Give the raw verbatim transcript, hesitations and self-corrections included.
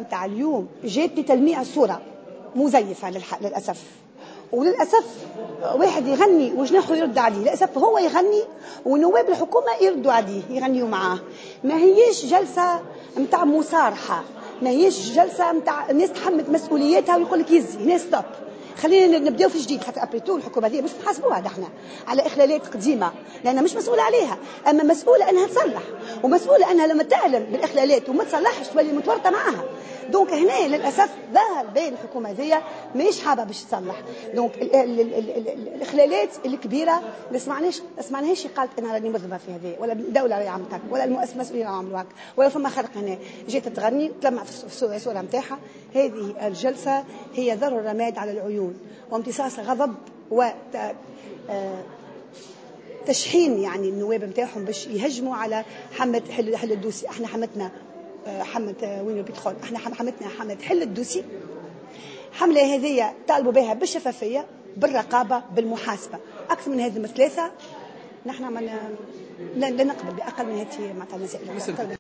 نتاع اليوم جاتني تلميع صورة مزيفة للأسف، وللأسف واحد يغني وجناحه يرد عليه، للأسف هو يغني ونواب الحكومة يردوا عليه يغنيوا معاه. ما هيش جلسة متاع مصارحة، ما هيش جلسة متاع الناس تحمل مسؤولياتها ويقول لك يزي هنا ستوب خلينا نبداو في جديد. خاطر ابريتو الحكومه هذه مش نحاسبوها نحن على اخلالات قديمه لانها مش مسؤوله عليها، اما مسؤوله انها تصلح، ومسؤوله انها لما تعلم بالاخلالات وما تصلحش تولي متورطه معاها. دونك هنا للاسف ظهر بين الحكومه هذه ماهيش حابه باش تصلح. دونك ال ال ال ال ال الاخلالات الكبيره ما سمعناش ما سمعناهاش قالت انا راني مذنبه في هذه، ولا الدوله راهي عملت هكا، ولا المسؤولين عملوا هكا، ولا فما خلق هنا جات تغني تلمع في الصوره نتاعها. هذه الجلسه هي ذر الرماد على العيون وامتصاص غضب و تشحين يعني النواب نتاعهم باش يهجموا على حمد حل حل الدوسي. احنا حمتنا حمد وين البترول، احنا حمتنا حمد حل الدوسي. حمله هذه طالبوا بها بالشفافيه بالرقابه بالمحاسبه. اكثر من هذه الثلاثه نحن ما لا نقبل باقل من هذه معناتها المسائل.